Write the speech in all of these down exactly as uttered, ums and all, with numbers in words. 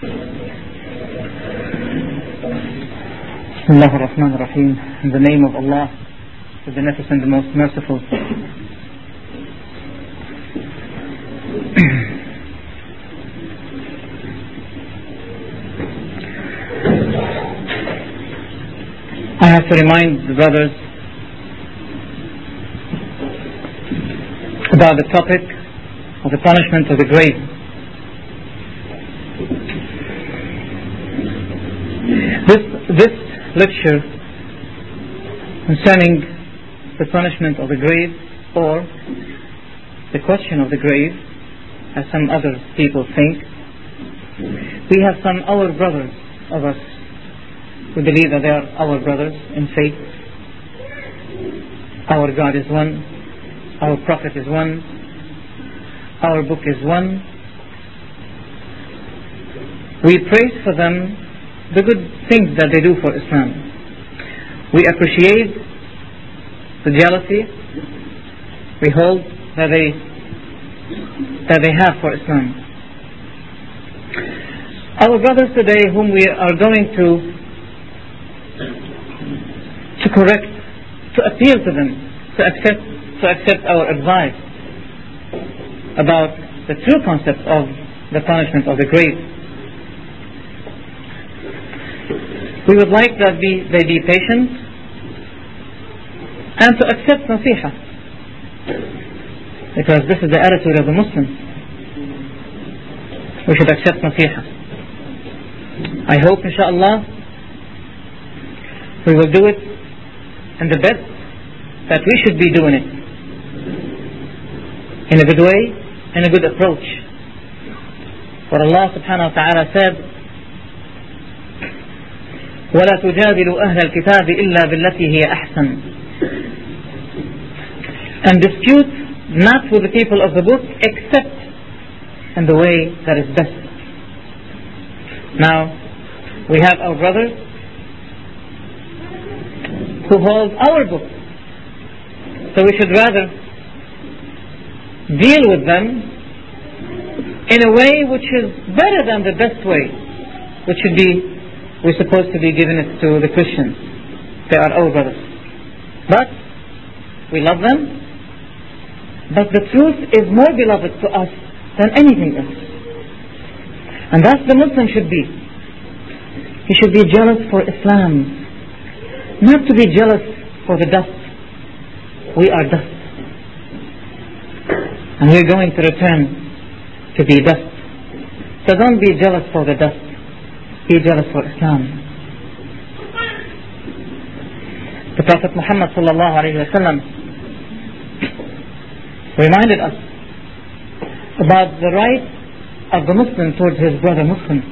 Bismillah ar-Rahman ar-Rahim. In the name of Allah, the Beneficent, the Most Merciful. I have to remind the brothers about the topic of the punishment of the grave. This, this lecture concerning the punishment of the grave, or the question of the grave, as some other people think, we have some our brothers of us who believe that they are our brothers in faith. Our God is one, our Prophet is one, our book is one. We praise for them the good things that they do for Islam. We appreciate the jealousy we hold that they that they have for Islam. Our brothers today, whom we are going to to correct, to appeal to them, to accept to accept our advice about the true concept of the punishment of the grave. We would like that be, they be patient and to accept nasiha, because this is the attitude of the Muslim. We should accept nasiha. I hope, inshaAllah, we will do it in the best that we should be doing it, in a good way, in a good approach. For Allah subhanahu wa ta'ala said, وَلَا تُجَادِلُوا أَهْلَ الْكِتَابِ إِلَّا بِالَّتِي هِيَ أَحْسَنُ. And dispute not with the people of the book except in the way that is best. Now, we have our brothers who hold our book, so we should rather deal with them in a way which is better than the best way, which should be, we're supposed to be giving it to the Christians. They are our brothers, but we love them, but the truth is more beloved to us than anything else. And that's the Muslim should be. He should be jealous for Islam, not to be jealous for the dust. We are dust, and we're going to return to be dust. So don't be jealous for the dust, be jealous for Islam. The Prophet Muhammad sallallahu alayhi wa sallam reminded us about the right of the Muslim towards his brother Muslim.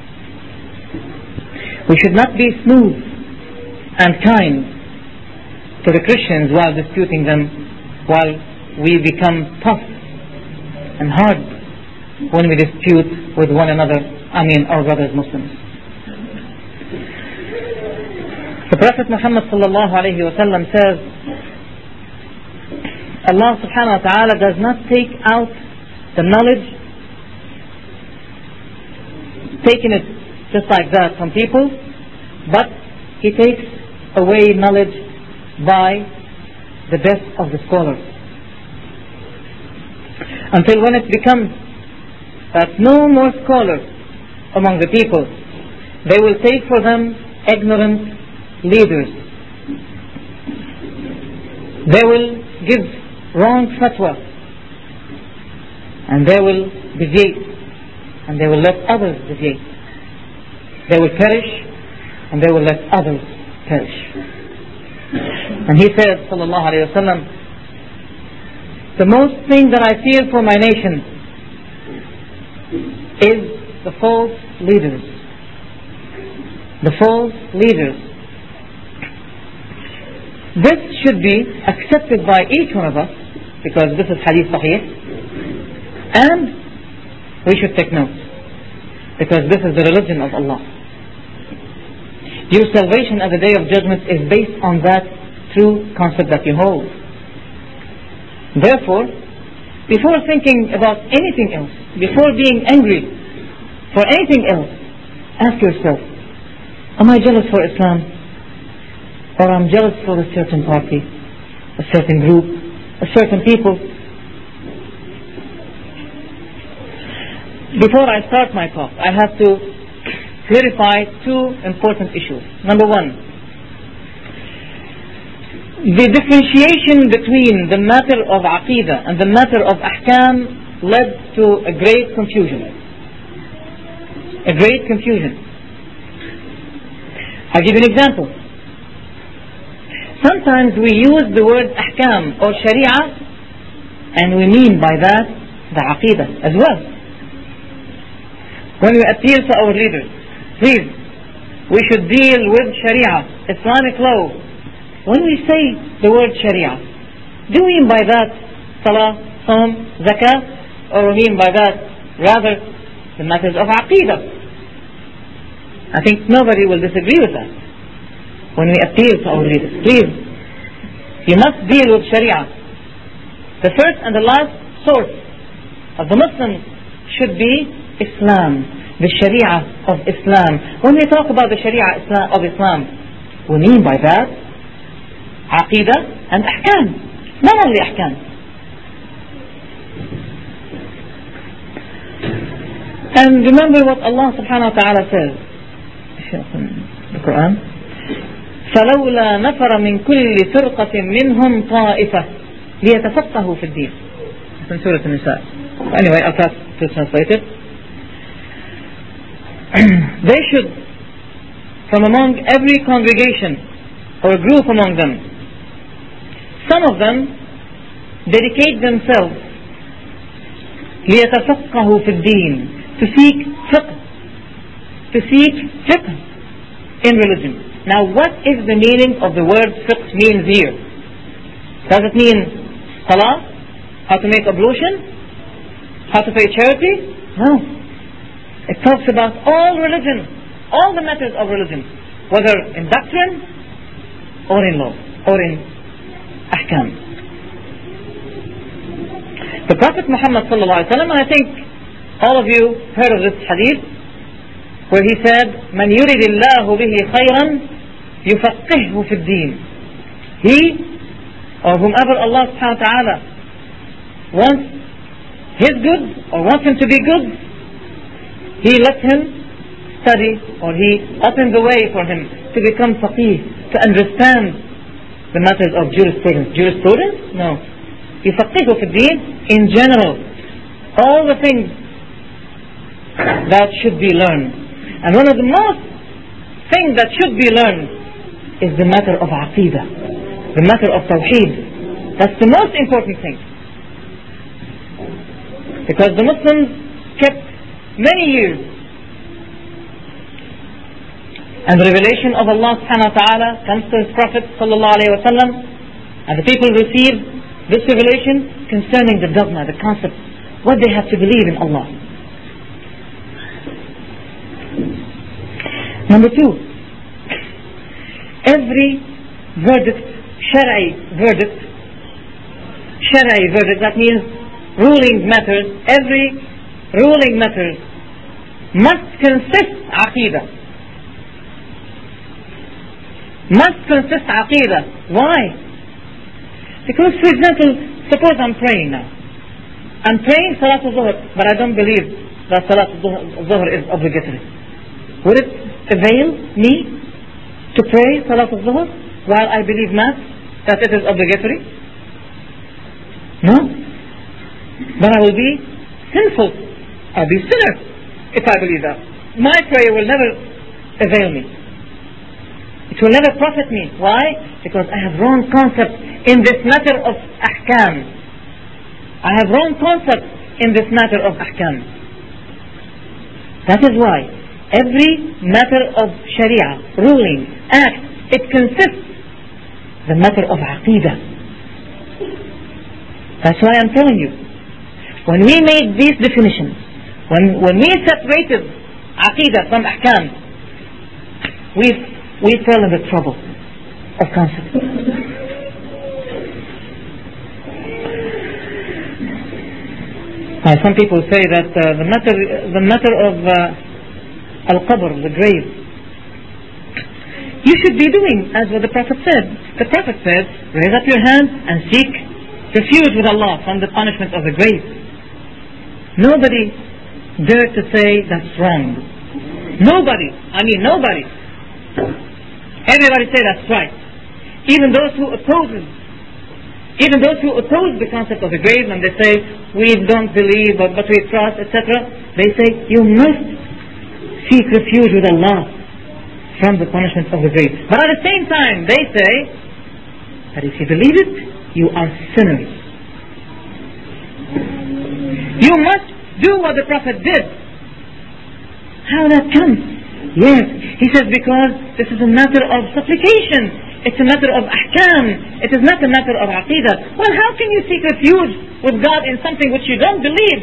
We should not be smooth and kind to the Christians while disputing them, while we become tough and hard when we dispute with one another, I mean our brothers Muslims. The Prophet Muhammad sallallahu alayhi wa sallam says, Allah subhanahu wa ta'ala does not take out the knowledge, taking it just like that from people, but He takes away knowledge by the best of the scholars, until when it becomes that no more scholars among the people, they will take for them ignorant leaders. They will give wrong fatwa, and they will deviate, and they will let others deviate. They will perish, and they will let others perish. And he said, sallallahu alayhi wa sallam, the most thing that I fear for my nation is the false leaders. The false leaders. This should be accepted by each one of us, because this is hadith sahih, and we should take note, because this is the religion of Allah. Your salvation at the day of judgment is based on that true concept that you hold. Therefore, before thinking about anything else, before being angry for anything else, Ask yourself, am I jealous for Islam? Or I'm jealous for a certain party, a certain group, a certain people? Before I start my talk, I have to clarify two important issues. Number one, the differentiation between the matter of Aqidah and the matter of Ahkam led to a great confusion. A great confusion. I'll give you an example. Sometimes we use the word Ahkam or Sharia and we mean by that the Aqidah as well. When we appeal to our leaders, please, we should deal with Sharia, Islamic law. When we say the word Sharia, do we mean by that Salah, Saum, Zakah, or we mean by that rather the matters of Aqidah? I think nobody will disagree with that. When we appeal to our leaders, please, you must deal with Sharia. The first and the last source of the Muslims should be Islam, the Sharia of Islam. When we talk about the Sharia of Islam, we mean by that Aqidah and Ahkam, not only Ahkam. And remember what Allah subhanahu wa ta'ala says in the Quran, فَلَوْلَا نَفَرَ مِنْ كُلِّ فِرْقَةٍ مِّنْهُمْ طَائِفَةٌ لِيَتَفَقَّهُوا فِي الدِّينِ. It's in Surah An-Nisa. Anyway, I'll try to translate it. They should, from among every congregation or a group among them, some of them dedicate themselves لِيَتَفَقَّهُوا فِي الدِّينِ, to seek fiqh, to seek fiqh in religion. Now, what is the meaning of the word fiqh means here? Does it mean salah? How to make ablution? How to pay charity? No. It talks about all religion, all the matters of religion, whether in doctrine or in law or in ahkam. The Prophet Muhammad sallallahu alaihi wasallam, and I think all of you heard of this hadith, where he said, "Man yuridillahu bihi khayran yufaqihhu fi ad-din." He, or whomever Allah subhanahu wa ta'ala wants his good or wants him to be good, he lets him study, or he opens the way for him to become faqih, to understand the matters of jurisprudence. Jurisprudence? No. يفقهه في الدين in general. All the things that should be learned. And one of the most things that should be learned is the matter of Aqidah, the matter of Tawheed. That's the most important thing. Because the Muslims kept many years, and the revelation of Allah subhanahu wa ta'ala comes to His Prophet sallallahu alayhi wa sallam, and the people receive this revelation concerning the dogma, the concept, what they have to believe in Allah. Number two, every verdict, Shari'i verdict, Shari'i verdict, that means ruling matters, every ruling matter must consist Aqidah. Must consist Aqidah. Why? Because, for example, suppose I'm praying now. I'm praying Salat al-Zuhr, but I don't believe that Salat al-Zuhr is obligatory. Would it avail me to pray Salat al-Zuhr while I believe Mass, that it is obligatory? No. Then I will be sinful. I'll be sinner if I believe that. My prayer will never avail me. It will never profit me. Why? Because I have wrong concept in this matter of ahkam. I have wrong concept in this matter of ahkam. That is why every matter of sharia, ruling, act, it consists the matter of aqidah. That's why I'm telling you, when we made these definitions, when, when we separated aqidah from ahkam, we we fell in the trouble of concept. Now, some people say that uh, the matter the matter of uh, al-qabr, the grave, you should be doing as what the Prophet said. The Prophet said, raise up your hand and seek refuge with Allah from the punishment of the grave. Nobody dared to say that's wrong. Nobody, I mean nobody. Everybody say that's right. Even those who oppose Even those who oppose the concept of the grave, and they say, we don't believe, but, but we trust, et cetera, they say, you must seek refuge with Allah from the punishment of the grave. But at the same time, they say that if you believe it, you are sinners. You must do what the Prophet did. How that comes? Yes, he says because this is a matter of supplication. It's a matter of ahkam. It is not a matter of aqidah. Well, how can you seek refuge with God in something which you don't believe?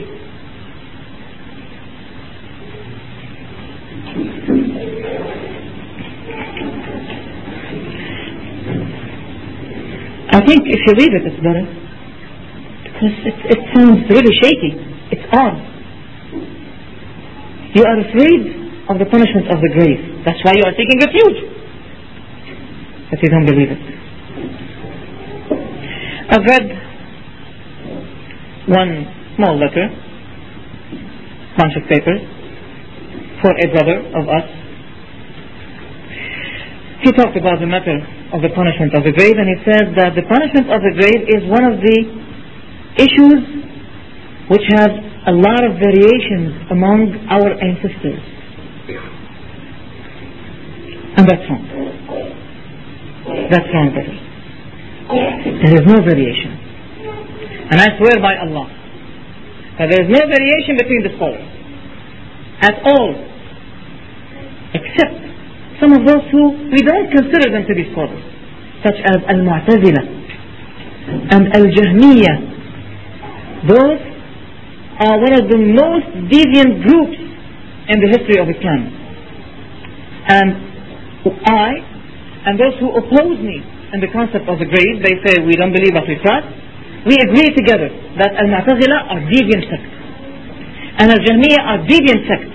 I think if you leave it, it's better. Because it, it sounds really shaky. It's odd. You are afraid of the punishment of the grave. That's why you are seeking refuge. But you don't believe it. I've read one small letter, bunch of papers, for a brother of us. He talked about the matter of the punishment of the grave, and he said that the punishment of the grave is one of the issues which have a lot of variations among our ancestors. And that's wrong. That's wrong, brother. There is no variation. And I swear by Allah that there is no variation between the scholars at all, except some of those who we don't consider them to be scholars, such as Al-Mu'tazila and Al-Jahmiyyah. Those are one of the most deviant groups in the history of Islam. And I, and those who oppose me in the concept of the grave, they say we don't believe what we trust, we agree together that Al-Mu'tazila are deviant sects and Al-Jahmiyyah are deviant sects.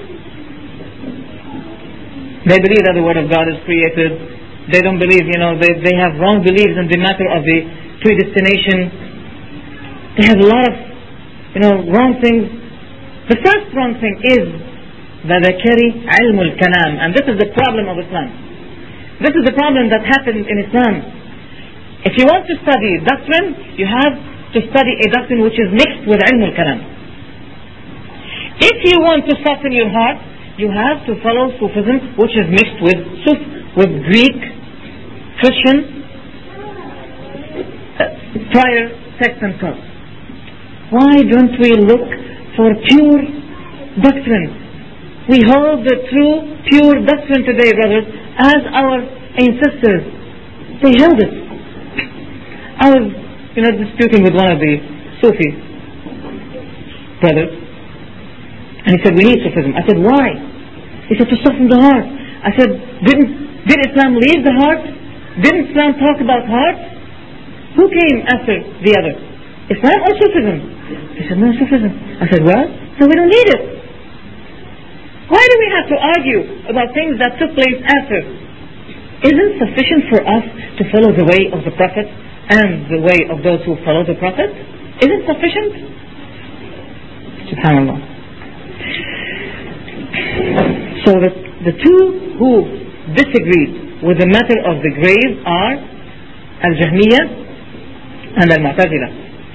They believe that the Word of God is created. They don't believe, you know, they, they have wrong beliefs in the matter of the predestination. They have a lot of, you know, wrong things. The first wrong thing is that they carry ilm al-kalam, and this is the problem of Islam. This is the problem that happened in Islam. If you want to study doctrine, you have to study a doctrine which is mixed with ilm al-kalam. If you want to soften your heart, you have to follow Sufism, which is mixed with Suf, with Greek, Christian, uh, prior sects and cults. Why don't we look for pure doctrine? We hold the true, pure doctrine today, brothers, as our ancestors. They held it. I was, you know, disputing with one of the Sufi brothers, and he said, we need Sufism. I said, why? He said, to soften the heart. I said, didn't did Islam leave the heart? Didn't Islam talk about heart? Who came after the other? Islam or Sufism? He said, no, Sufism. I said, well, so we don't need it. Why do we have to argue about things that took place after? Isn't it sufficient for us to follow the way of the Prophet and the way of those who follow the Prophet? Is it sufficient? SubhanAllah. So the, the two who disagreed with the matter of the grave are Al-Jahmiyyah and Al-Mu'tazila.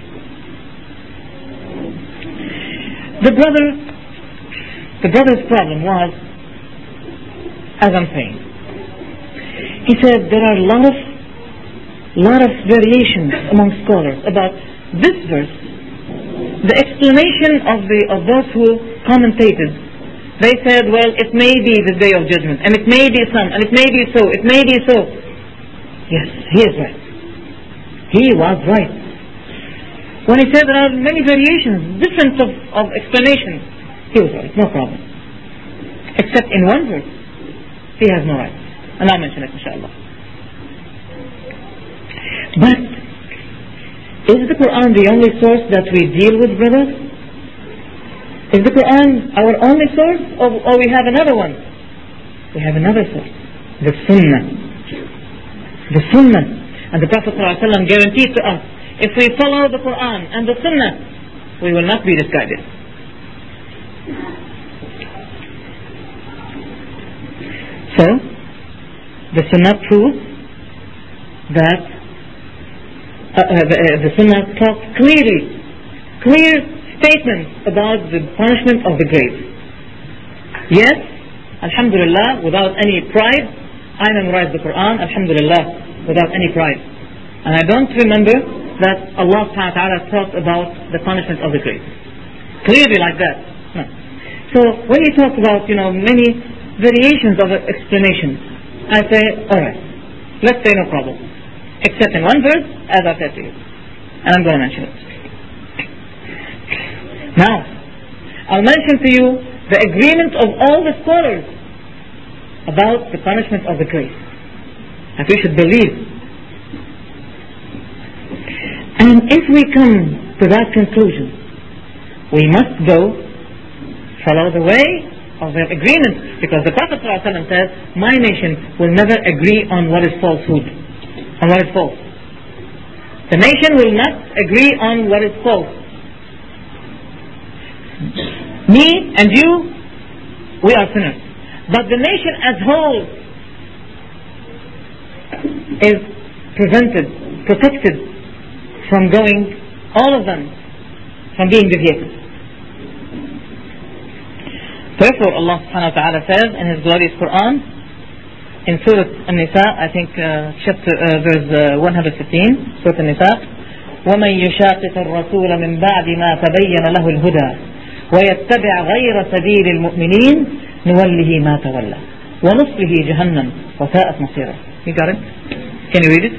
The brother, the brother's problem was, as I'm saying, he said there are a lot of, lot of variations among scholars about this verse. The explanation of the of those who commentated, they said, well, it may be the day of judgment, and it may be some, and it may be so, it may be so. Yes, he is right. He was right. When he said there are many variations, different of, of explanations, he was right, no problem. Except in one verse, he has no right. And I'll mention it, inshallah. But is the Quran the only source that we deal with, brothers? Is the Quran our only source, or, or we have another one? we have another source, the Sunnah. The Sunnah. And the Prophet ﷺ guaranteed to us, if we follow the Quran and the Sunnah, we will not be misguided. So, the Sunnah proves that uh, uh, the, uh, the Sunnah talks clearly, clear statements about the punishment of the grave. Yes, Alhamdulillah, without any pride, I memorized the Quran, Alhamdulillah, without any pride. And I don't remember that Allah subhanahu wa ta'ala talked about the punishment of the grave. Clearly like that. No. So when he talks about, you know, many variations of explanation, I say, alright, let's say no problem. Except in one verse, as I said to you. And I'm going to mention it. Now, I'll mention to you the agreement of all the scholars about the punishment of the grave. That we should believe. And if we come to that conclusion, we must go follow the way of their agreement. Because the Prophet ﷺ says, my nation will never agree on what is falsehood, on what is false. The nation will not agree on what is false. Me and you, we are sinners. But the nation as whole is prevented, protected from going, all of them, from being deviated. Therefore Allah subhanahu wa ta'ala says in His glorious Quran, in Surah An-Nisa, I think uh, chapter, uh, verse uh, one hundred fifteen, Surah An-Nisa, وَمَنْ يُشَاقِقِ الرَّسُولَ مِنْ بَعْدِ مَا تَبَيَّنَ لَهُ الْهُدَى وَيَتَّبِعْ غَيْرَ سَبِيلِ الْمُؤْمِنِينَ نُوَلِّهِ مَا تَوَلَّى وَنُصْلِهِ جَهَنَّمَ وَسَاءَتْ مَصِيرًا. You got it? Can you read it?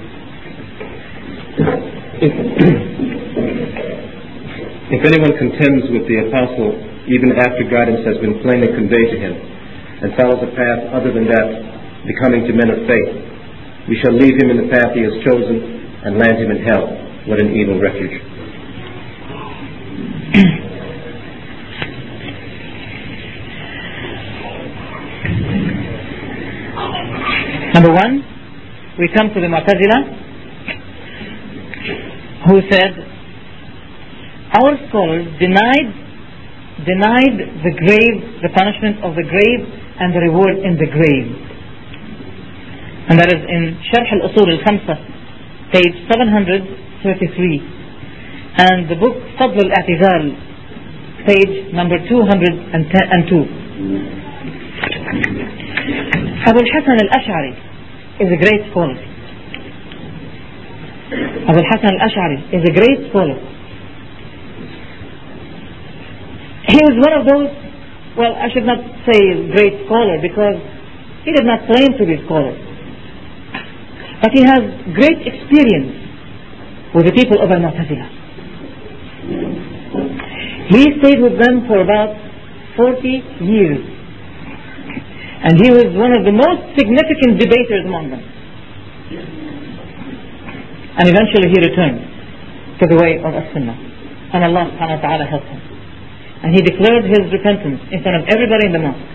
If anyone contends with the apostle even after guidance has been plainly conveyed to him and follows a path other than that becoming to men of faith, we shall leave him in the path he has chosen and land him in hell. What an evil refuge. Number one, we come to the Mu'tazila, who said, our scholars denied denied the grave, the punishment of the grave and the reward in the grave. And that is in Sharh al-Usul al-Khamsa, page seven hundred thirty-three, and the book Fadl al-I'tizal, page number two hundred two. Abu al-Hasan al-Ash'ari is a great scholar. Abu al-Hasan al-Ash'ari is a great scholar. He was one of those, well, I should not say great scholar, because he did not claim to be a scholar. But he has great experience with the people of Al-Mu'tazila. He stayed with them for about forty years. And he was one of the most significant debaters among them. And eventually he returned to the way of As-Sunnah. And Allah subhanahu wa ta'ala helped him. And he declared his repentance in front of everybody in the mosque.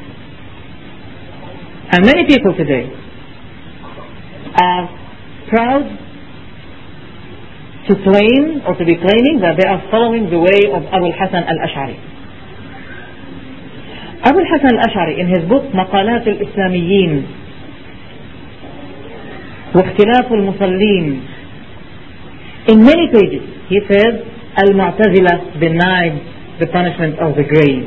And many people today are proud to claim or to be claiming that they are following the way of Abu al-Hasan al-Ash'ari. Abu al-Hasan al-Ash'ari, in his book مقالات الإسلاميين واختلاف المصلين, in many pages he says Al-Mu'tazila denied the punishment of the grave.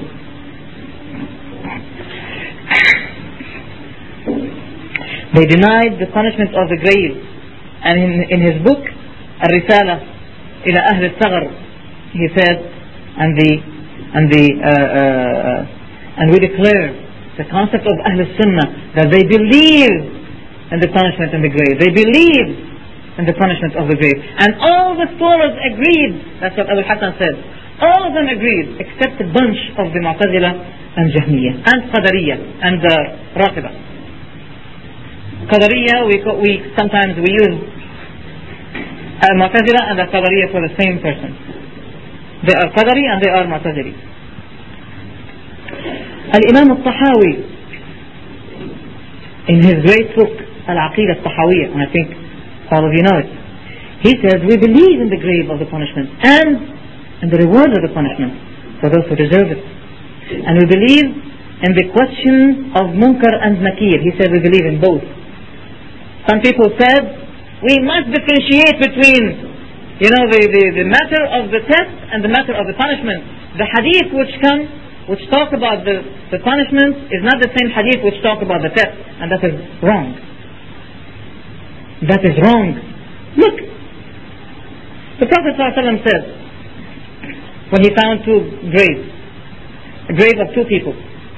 They denied the punishment of the grave. And in, in his book Al-Risala ila Ahl al-Saghar, he said, and the and the uh, uh, and we declare the concept of Ahl al-Sunnah, that they believe in the punishment in the grave. They believe in the punishment of the grave. And all the scholars agreed. That's what Abu Hassan said. All of them agreed, except a bunch of the Mu'tazila and Jahmiyyah and Qadariyah and the uh, Rafida. Qadariyah, we, we sometimes we use uh, Mu'tazila and the Qadariyah for the same person. They are Qadari and they are Mu'tazili. Al-Imam al-Tahawi, in his great book, Al-Aqidah Al-Tahawiyah, and I think all of you know it, he says, we believe in the grave of the punishment and in the reward of the punishment for those who deserve it. And we believe in the question of Munkar and Nakir. He said we believe in both. Some people said we must differentiate between, you know, the, the, the matter of the test and the matter of the punishment. The hadith which come, which talk about the, the punishment is not the same hadith which talk about the test, and that is wrong. That is wrong. Look, the Prophet ﷺ said, when he found two graves, a grave of two people,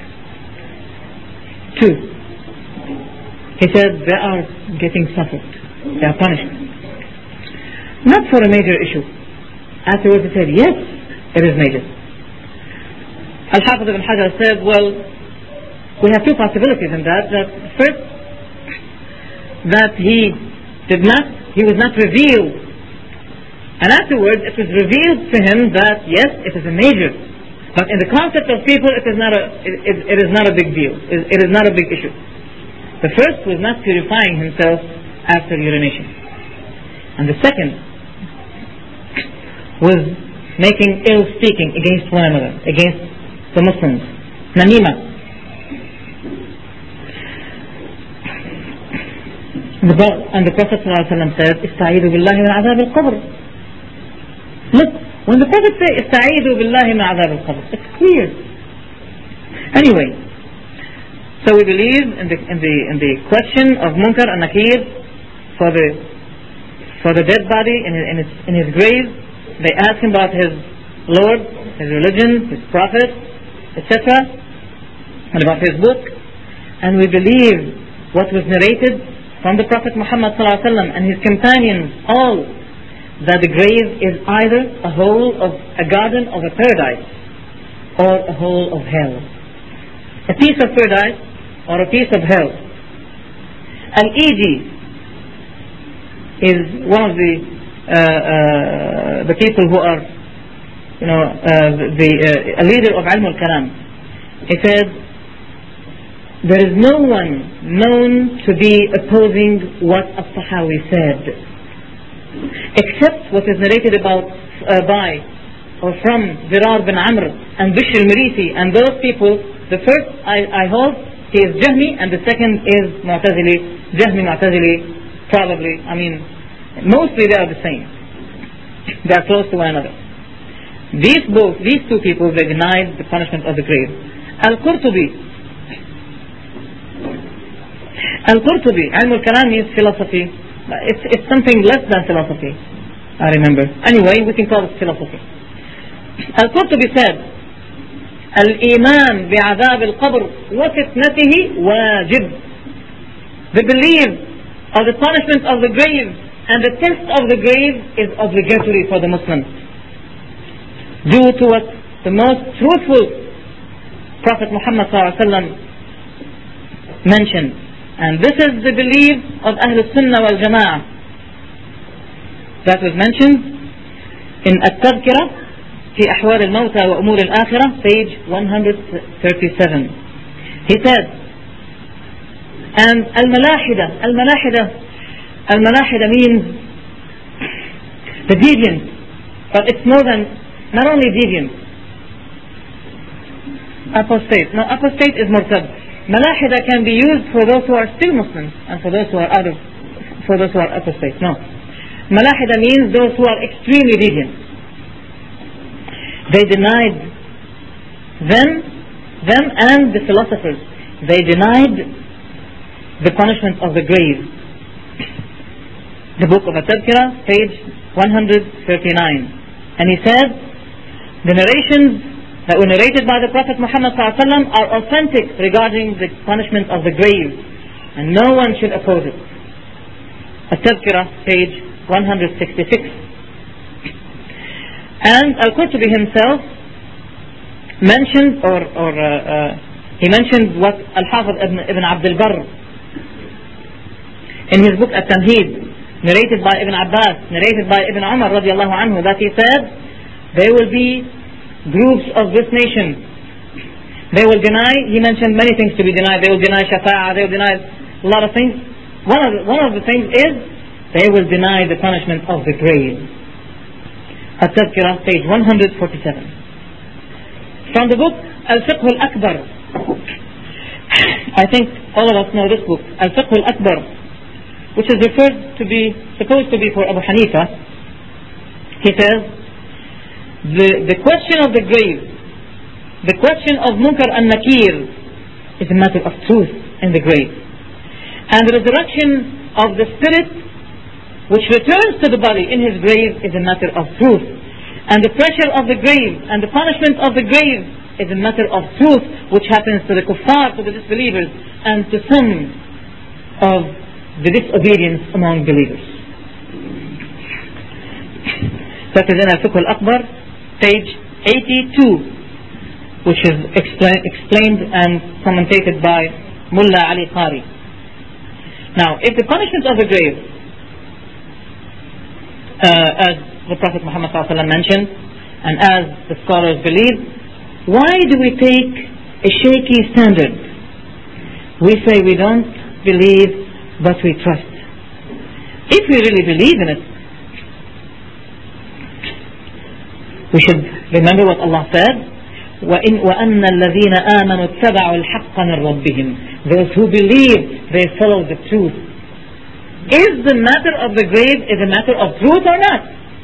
two, he said they are getting suffered, they are punished, not for a major issue. Afterwards he said, yes, it is major. Al-Hafiz ibn Hajar said, well, we have two possibilities in that. That first, that he did not, he was not revealed, and afterwards it was revealed to him that yes, it is a major, but in the concept of people it is not a it, it, it is not a big deal, it, it is not a big issue. The first was not purifying himself after urination, and the second was making ill speaking against one another, against the Muslims, namima. And the Prophet ﷺ said, "Ista'idhu billahi min adhab al-qabr." Look, when the Prophet says, "Ista'idhu billahi min adhab al-qabr," it's clear. Anyway, so we believe in the in the in the question of Munkar and Nakir for the for the dead body in his, in his in his grave. They ask him about his Lord, his religion, his prophet, et cetera, and about his book, and we believe what was narrated from the Prophet Muhammad sallallahu alaihi wasallam and his companions, all, that the grave is either a hole of a garden of a paradise or a hole of hell, a piece of paradise or a piece of hell. Al-Iji is one of the uh, uh, the people who are, you know, uh, the uh, a leader of Ilm al-Kalam. He said, there is no one known to be opposing what Al-Tahawi said, except what is narrated about uh, by or from Zirar bin Amr and Bishr al-Marisi, and those people. The first, I, I hold, he is Jahmi, and the second is Mu'tazili. Jahmi, Mu'tazili, probably. I mean, mostly they are the same. They are close to one another. These both, these two people, they denied the punishment of the grave. Al-Qurtubi. Al-Qurtubi, Ilm al-Kalam means philosophy. It's, it's something less than philosophy, I remember. Anyway, we can call it philosophy. Al-Qurtubi said, Al-Iman bi'adhab al-qabr wa fitnatihi wajib. The belief of the punishment of the grave and the test of the grave is obligatory for the Muslim, due to what the most truthful Prophet Muhammad sallallahu alaihi wasallam mentioned. And this is the belief of Ahlul Sunnah wal Jama'ah that was mentioned in At-Tadhkirah fi Ahwal al-Mawta wa Umur al-Akhirah, page one thirty-seven. He said, and Al-Malahida, Al-Malahida, Al-Malahida means the deviant, but it's more than, not only deviant, apostate. No, apostate is murtad. Malahida can be used for those who are still Muslims and for those who are out of, for those who are apostate. No, Malahida means those who are extremely deviant. They denied them, them and the philosophers. They denied the punishment of the grave. The book of At-Tadhkirah, page one thirty-nine, and he said, the narrations that were narrated by the Prophet Muhammad sallallahu alaihi wasallam are authentic regarding the punishment of the grave, and no one should oppose it. At-Tadhkirah, page one sixty-six. And Al-Qurtubi himself mentioned, or, or uh, uh, he mentioned what Al-Hafiz ibn, ibn Abd al-Barr in his book At-Tamheed, narrated by Ibn Abbas, narrated by Ibn Umar radiallahu anhu, that he said, there will be groups of this nation. They will deny, he mentioned many things to be denied. They will deny shafa'ah, they will deny a lot of things. One of the, one of the things is they will deny the punishment of the grave. At-Tadhkirah, page one forty-seven. From the book Al-Fiqh Al-Akbar. I think all of us know this book, Al-Fiqh Al-Akbar, which is referred to be, supposed to be for Abu Hanifa. He says, the, the question of the grave, the question of Munkar and Nakir is a matter of truth in the grave. And the resurrection of the spirit which returns to the body in his grave is a matter of truth. And the pressure of the grave and the punishment of the grave is a matter of truth, which happens to the kuffar, to the disbelievers, and to some of the disobedience among believers. That is in Al-Fiqh Al-Akbar, page eighty-two, which is explain, explained and commentated by Mullah Ali Qari. Now, if the punishment of the grave, uh, as the Prophet Muhammad ﷺ mentioned, and as the scholars believe, why do we take a shaky standard? We say we don't believe, but we trust. If we really believe in it, we should remember what Allah said, وَإِنْ وَأَنَّ الَّذِينَ آمَنُوا اتَّبَعُوا الْحَقَّ مِنْ رَبِّهِمْ. Those who believe, they follow the truth. Is the matter of the grave is a matter of truth or not?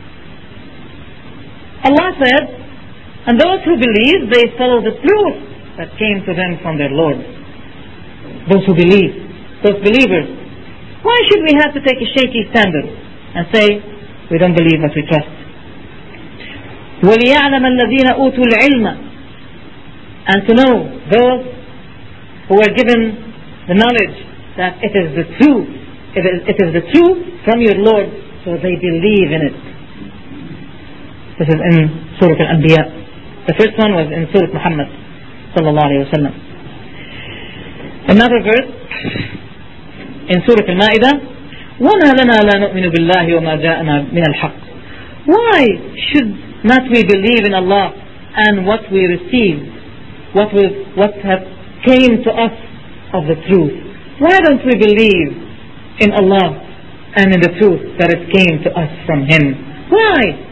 Allah said, and those who believe, they follow the truth that came to them from their Lord. Those who believe, those believers. Why should we have to take a shaky standard and say, we don't believe but we trust? وَلِيَعْلَمَ الَّذِينَ أُوتُوا الْعِلْمَ. And to know those who were given the knowledge that it is the truth, it is, it is the truth from your Lord, so they believe in it. This is in Surah Al-Anbiya. The first one was in Surah Muhammad sallallahu alayhi wa sallam. Another verse in Surah Al-Ma'idah, وَمَا لَنَا لَا نُؤْمِنُ بِاللَّهِ وَمَا جَاءَنَا مِنَ الْحَقِّ. Why should not we believe in Allah and what we received, what we, what have came to us of the truth? Why don't we believe in Allah and in the truth that it came to us from Him? Why?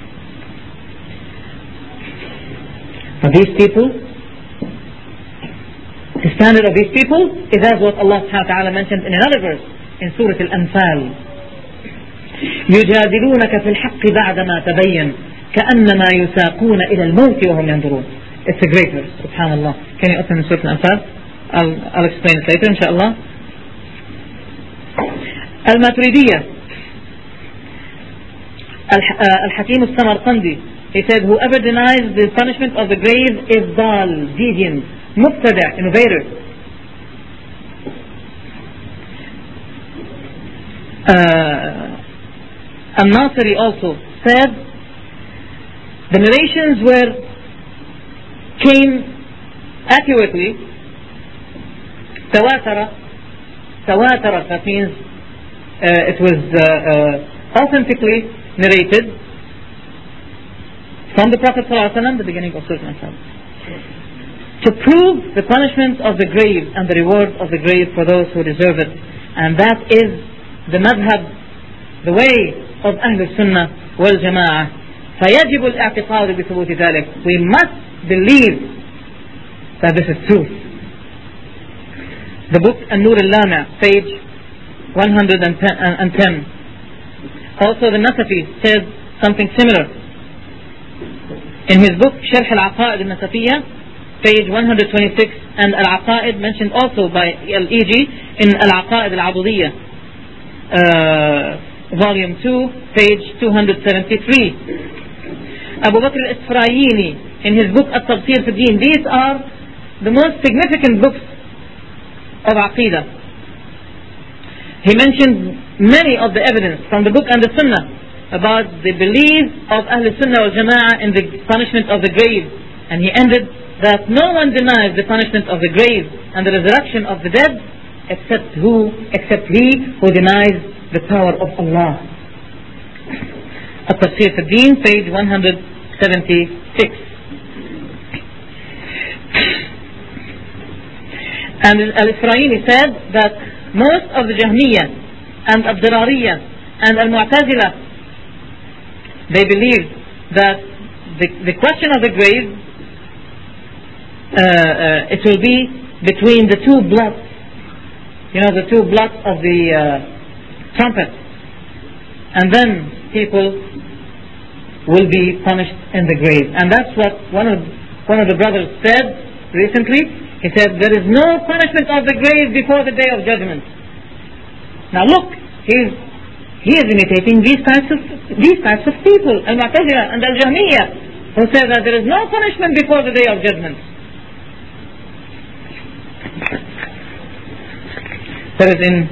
But these people, the standard of these people is as what Allah subhanahu wa ta'ala mentioned in another verse in Surah Al-Anfal. يُجَادِلُونَكَ فِي الْحَقِّ بَعْدَمَا تَبَيَّنَ كَأَنَّمَا يُسَاقُونَ إِلَى الْمَوْتِ وَهُمْ يَنْظُرُونَ. It's a great verse, subhanallah. Can you open Surah Al-Anfal? I'll, I'll explain it later, inshallah. Al-Maturidiyya, Al-Hakim Al-Samarqandi, he said, whoever denies the punishment of the grave is dal, deviant, mubtada, innovator. Uh, Al-Nasiri also said, the narrations were came accurately, tawatara, tawatara, that means uh, it was uh, uh, authentically narrated from the Prophet ﷺ, the beginning of Surah Al-Anfal, to prove the punishment of the grave and the reward of the grave for those who deserve it. And that is the madhab, the way of Ahlul Sunnah wal Jama'ah. فَيَجِبُ الْاعْتِقَادُ بِثُبُوتِ ذَلِكَ. We must believe that this is truth. The book An-Nur Al-Lami', page one hundred ten. Also the Nasafi said something similar. In his book Sharh Al-Aqa'id Al-Nasafiyya, page one hundred twenty-six, and Al-Aqa'id mentioned also by Al-E G in Al-Aqa'id Al-Abudiyya, uh, volume two, page two hundred seventy-three. Abu Bakr Al-Isfirayini in his book At-Tabsir fi Deen. These are the most significant books of Aqidah. He mentioned many of the evidence from the book and the Sunnah about the belief of Ahlul Sunnah wal Jama'ah in the punishment of the grave. And he ended that no one denies the punishment of the grave and the resurrection of the dead except who, except he who denies the power of Allah. At-Tafsir fi Deen, page one hundred seventy-six. And Al-Isfirayini said that most of the Jahmiyyah and Abdirariyah and Al-Mu'tazila, they believe that the, the question of the grave, uh, uh, it will be between the two bloods, you know, the two bloods of the uh, trumpet, and then people will be punished in the grave. And that's what one of one of the brothers said recently. He said, there is no punishment of the grave before the day of judgment. Now look, he's he is imitating these types of these types of people, Al-Mu'tazila and Al-Jahmiyyah, who say that there is no punishment before the day of judgment. That is in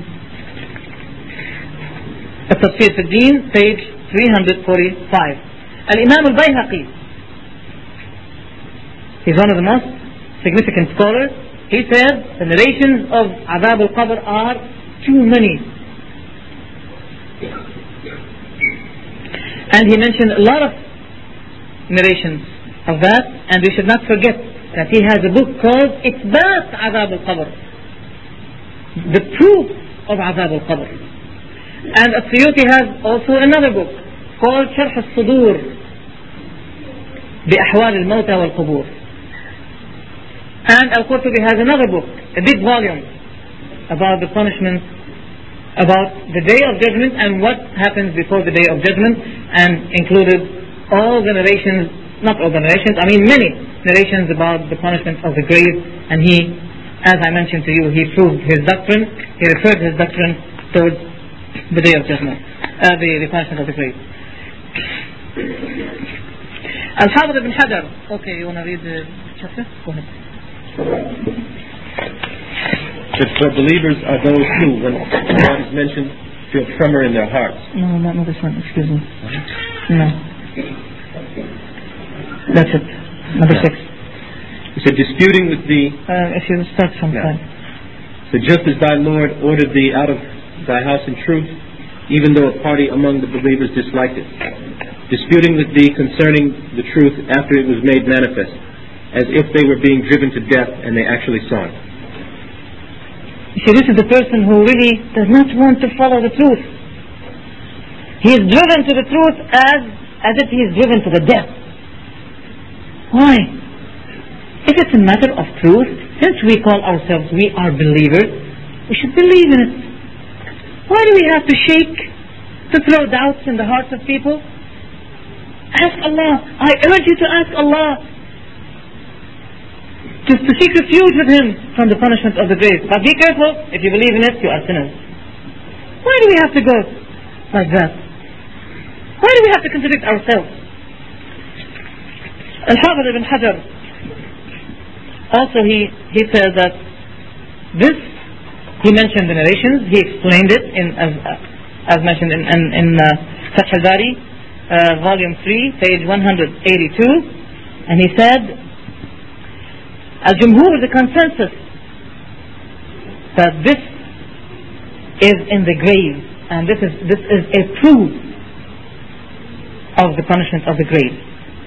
At-Tafsir fi Deen, page three forty-five. Al-Imam Al-Bayhaqi, he's one of the most significant scholars. He said the narrations of Adab al-Qabr are too many. And he mentioned a lot of narrations of that, and we should not forget that he has a book called Ithbat Adab al-Qabr, the proof of Adab al-Qabr. And As-Suyuti has also another book called Sharh al-Sudur بأحوال الموتى والقبور. And Al-Qurtubi has another book, a big volume, about the punishment, about the day of judgment and what happens before the day of judgment, and included all the narrations, not all the narrations, I mean many narrations about the punishment of the grave. And he, as I mentioned to you, he proved his doctrine, he referred his doctrine towards the day of judgment, uh, the, the punishment of the grave. Al-Hafidh ibn Hajar. Okay, you want to read the chapter? Go ahead. That for believers are those who, when God is mentioned, feel tremor in their hearts. No, not, not this one, excuse me. No. That's it. Number yeah. six. He said, disputing with thee. Uh, if you start from yeah. time. So just as thy Lord ordered thee out of thy house in truth, even though a party among the believers disliked it, disputing with thee concerning the truth after it was made manifest, as if they were being driven to death and they actually saw it. You see, this is the person who really does not want to follow the truth. He is driven to the truth as, as if he is driven to the death. Why? If it's a matter of truth, since we call ourselves, we are believers, we should believe in it. Why do we have to shake, to throw doubts in the hearts of people? Ask Allah. I urge you to ask Allah, to, to seek refuge with Him from the punishment of the grave. But be careful, if you believe in it, you are sinners. Why do we have to go like that? Why do we have to contradict ourselves? Al-Hafidh ibn Hajar, also he, he says that this, he mentioned the narrations, he explained it in, as, as mentioned in, in, in uh, Fath al-Bari, uh, volume three, page one eighty-two, and he said, Al-Jumhur, the consensus that this is in the grave, and this is this is a proof of the punishment of the grave.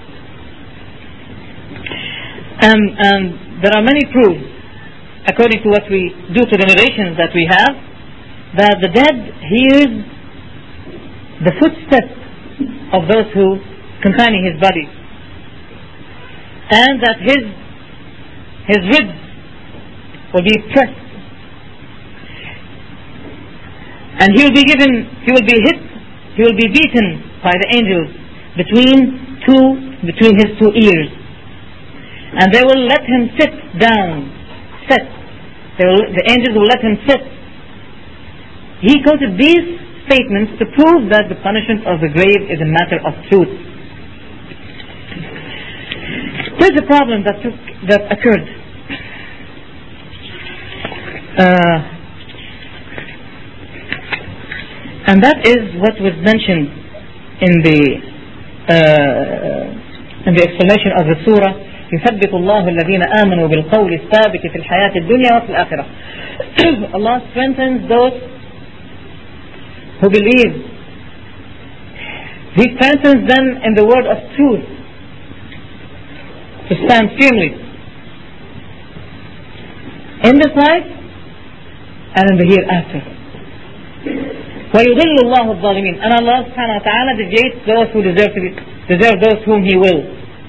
And, and there are many proofs, according to what we do to the narrations that we have, that the dead hears the footsteps of those who concerning his body, and that his his ribs will be pressed, and he will be given, he will be hit, he will be beaten by the angels between two, between his two ears, and they will let him sit down, sit. They will, the angels will let him sit. He quoted these statements to prove that the punishment of the grave is a matter of truth. There's a problem that took, that occurred. Uh, and that is what was mentioned in the uh, in the explanation of the surah. يثبت الله الذين آمنوا بالقول الثابت في الحياة الدنيا وفي الآخرة. Allah strengthens those who believe. He strengthens them in the word of truth to stand firmly in this life and in the hereafter. وَيُضِلُّ اللَّهُ الظَّالِمِينَ. And Allah subhanahu wa ta'ala deviates those who deserve to be, deserve those whom He will.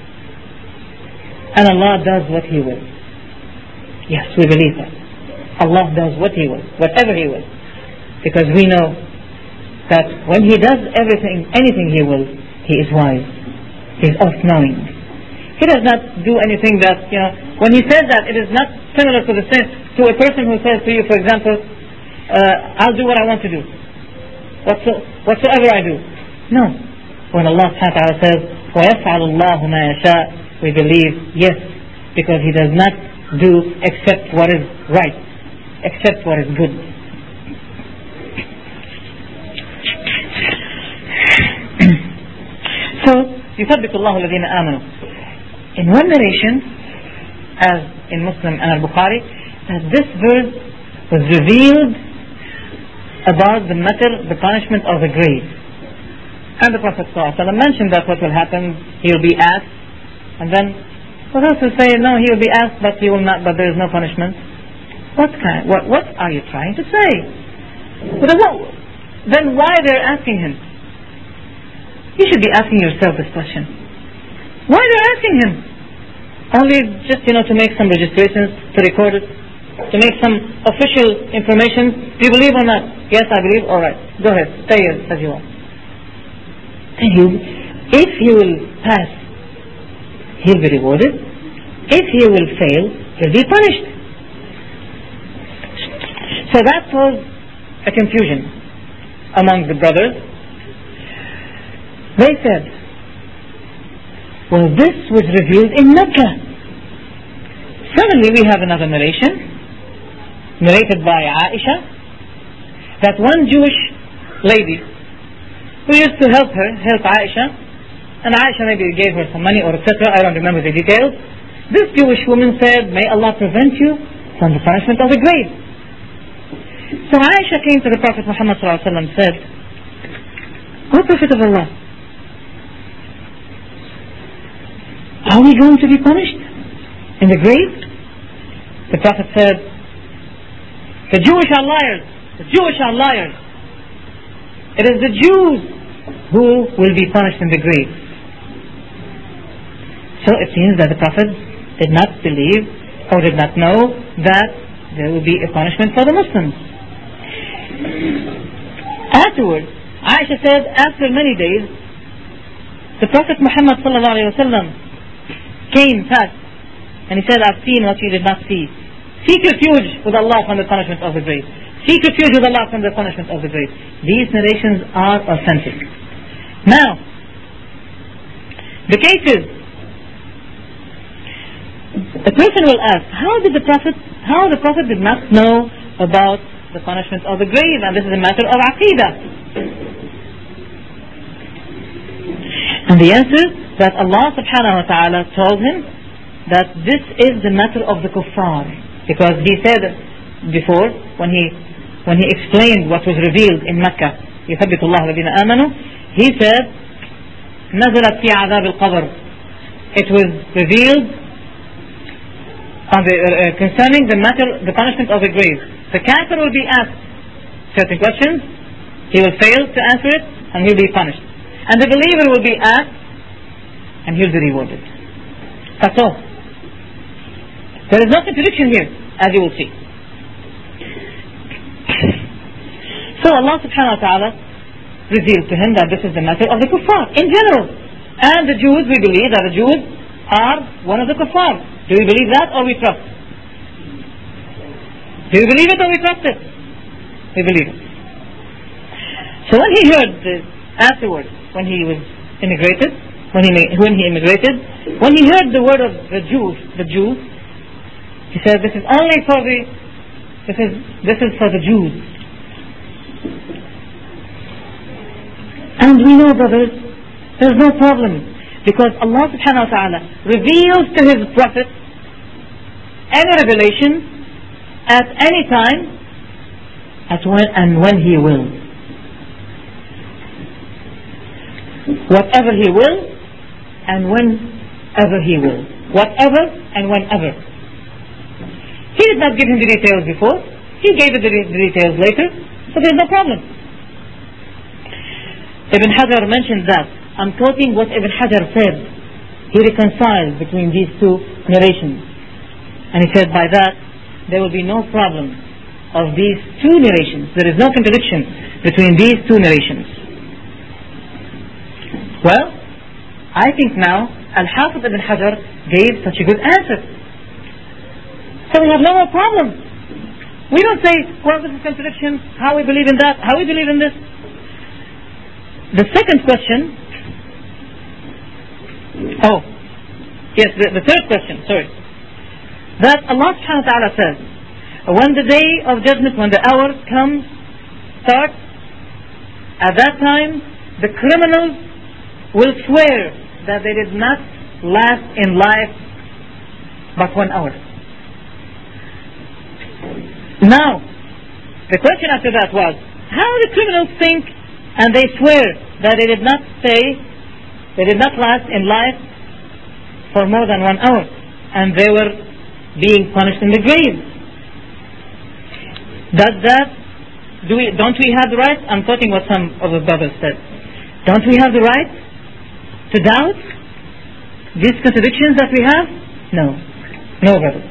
And Allah does what He will. Yes, we believe that. Allah does what He will, whatever He will. Because we know that when He does everything, anything He will, He is wise. He is all-knowing. He does not do anything that, you know, when He says that, it is not similar to the sense, to a person who says to you, for example, uh, I'll do what I want to do. Whatso, whatsoever I do. No. When Allah subhanahu wa ta'ala says, وَيَفْعَلُ اللَّهُ مَا يَشَاءُ, we believe, yes, because He does not do except what is right, except what is good. So, يثبت الله الذين آمنوا. In one narration, as in Muslim and Al-Bukhari, that this verse was revealed about the matter, the punishment of the grave. And the Prophet ﷺ mentioned that what will happen, he will be asked, and then for those who say, no, he will be asked, but he will not, but there is no punishment. What kind? What, what are you trying to say? Then why they're asking him? You should be asking yourself this question. Why they're asking him? Only just, you know, to make some registrations, to record it, to make some official information. Do you believe or not? Yes, I believe. All right, go ahead, stay here as you are. And he, if he will pass, he'll be rewarded. If he will fail, he'll be punished. So that was a confusion among the brothers. They said, well, this was revealed in Mecca. Suddenly we have another narration, narrated by Aisha, that one Jewish lady who used to help her, help Aisha, and Aisha maybe gave her some money or et cetera. I don't remember the details. This Jewish woman said, may Allah prevent you from the punishment of the grave. So Aisha came to the Prophet Muhammad sallallahu alaihi wasallam and said, O Prophet of Allah, are we going to be punished in the grave? The Prophet said, the Jewish are liars. The Jewish are liars. It is the Jews who will be punished in the grave. So it seems that the Prophet did not believe or did not know that there will be a punishment for the Muslims. Afterwards, Aisha said, after many days, the Prophet Muhammad sallallahu alaihi wasallam came past and he said, I've seen what you did not see. Seek refuge with Allah from the punishment of the grave. Seek refuge with Allah from the punishment of the grave. These narrations are authentic. Now, the case is, a person will ask, how did the Prophet, how the Prophet did not know about the punishment of the grave, and this is a matter of Aqidah. And the answer that Allah subhanahu wa ta'ala told him that this is the matter of the kuffar, because he said before when he when he explained what was revealed in Mecca, يثبت الله الذين آمنوا, he said نزلت في عذاب القبر, it was revealed on the, uh, concerning the matter, the punishment of the grave. The kafir will be asked certain questions, he will fail to answer it, and he will be punished. And the believer will be asked, and he will be rewarded. That's all. There is no contradiction here, as you will see. So Allah subhanahu wa ta'ala revealed to him that this is the matter of the kuffar in general. And the Jews, we believe that the Jews are one of the kuffar. Do we believe that or we trust? Do we believe it or we trust it? We believe it. So when he heard this afterwards, when he was immigrated, when he when he immigrated, when he heard the word of the Jews, the Jews, he said, "This is only for the, this is this is for the Jews." And we know, brothers, there's no problem, because Allah subhanahu wa ta'ala reveals to His Prophet any revelation at any time, at when and when He will. Whatever He will, and whenever He will. Whatever and whenever. He did not give him the details before. He gave it the, the details later, so there's no problem. Ibn Hajar mentioned that. I'm quoting what Ibn Hajar said. He reconciled between these two narrations. And he said by that, there will be no problem of these two narrations. There is no contradiction between these two narrations. Well, I think now Al-Hafiz Ibn Hajar gave such a good answer. So we have no more problem. We don't say, well, this is contradiction, how we believe in that, how we believe in this. The second question, oh, yes, the, the third question, sorry. That Allah subhanahu wa ta'ala says, when the day of judgment, when the hour comes, starts, at that time, the criminals will swear that they did not last in life but one hour. Now, the question after that was, how the criminals think and they swear that they did not stay, they did not last in life for more than one hour, and they were being punished in the grave. Does that, do we, don't we have the right, I'm quoting what some of the brothers said, don't we have the right to doubt these contradictions that we have? No. No, brothers.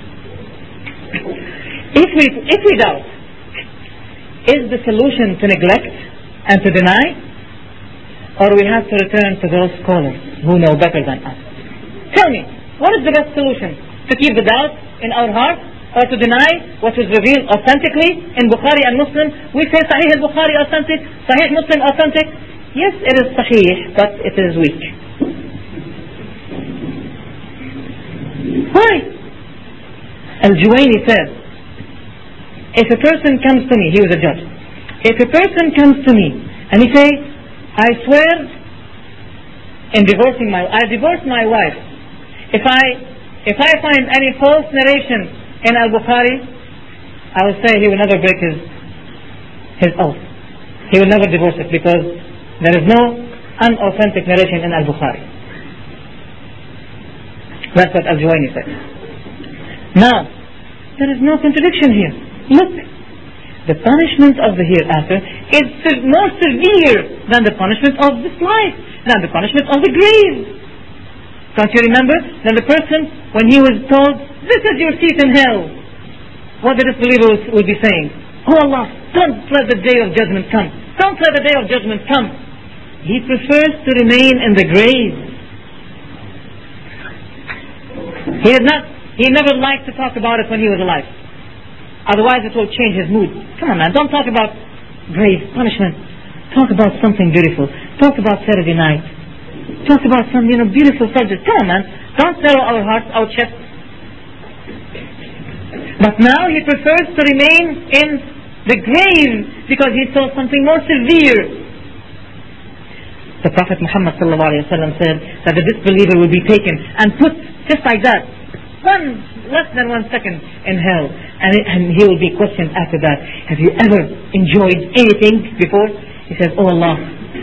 If we, if we doubt, is the solution to neglect and to deny, or we have to return to those scholars who know better than us? Tell me, what is the best solution? To keep the doubt in our heart, or to deny what was revealed authentically in Bukhari and Muslim? We say Sahih al-Bukhari authentic, Sahih Muslim authentic. Yes, it is Sahih, but it is weak. Why? Al-Juwayni said, if a person comes to me, he was a judge, if a person comes to me and he say, I swear in divorcing my, I divorced my wife, if I if I find any false narration in Al-Bukhari, I will say he will never break his his oath. He will never divorce it, because there is no unauthentic narration in Al-Bukhari. That's what Al-Juwayni said. Now, there is no contradiction here. Look, the punishment of the hereafter is more severe than the punishment of this life, than the punishment of the grave. Don't you remember? Then the person, when he was told, this is your seat in hell, what the disbeliever would be saying? Oh Allah, don't let the day of judgment come. Don't let the day of judgment come. He prefers to remain in the grave. He did not, he never liked to talk about it when he was alive. Otherwise it will change his mood. Come on man, don't talk about grave punishment. Talk about something beautiful. Talk about Saturday night. Talk about some, you know, beautiful subject. Come on man, don't settle our hearts, our chests. But now he prefers to remain in the grave because he saw something more severe. The Prophet Muhammad sallallahu alaihi wasallam said that the disbeliever will be taken and put just like that, one less than one second in hell, and, it, and he will be questioned after that. Have you ever enjoyed anything before? He says, oh Allah,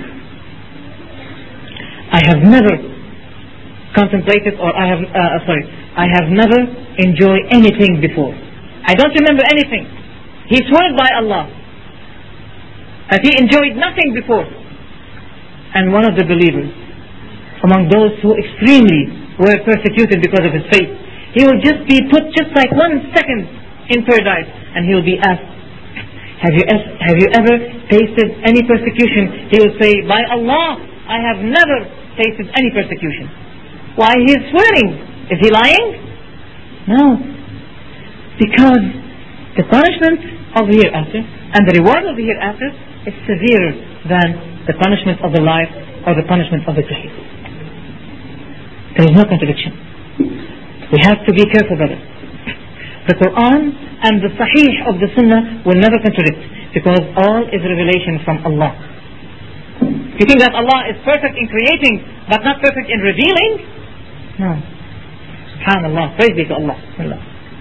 I have never contemplated, or I have, uh, sorry, I have never enjoyed anything before. I don't remember anything. He swore by Allah that he enjoyed nothing before. And one of the believers, among those who extremely were persecuted because of his faith, he will just be put just like one second in paradise, and he will be asked, have you, have you ever tasted any persecution? He will say, by Allah, I have never tasted any persecution. Why? He is swearing. Is he lying? No. Because the punishment of the hereafter and the reward of the hereafter is severer than the punishment of the life or the punishment of the grave. There is no contradiction. We have to be careful, brother. The Quran and the Sahih of the Sunnah will never contradict, because all is revelation from Allah. You think that Allah is perfect in creating but not perfect in revealing? No. SubhanAllah. Praise be to Allah. Allah.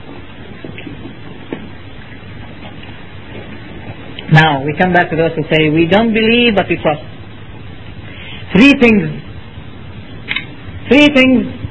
Now we come back to those who say we don't believe but we trust. Three things. Three things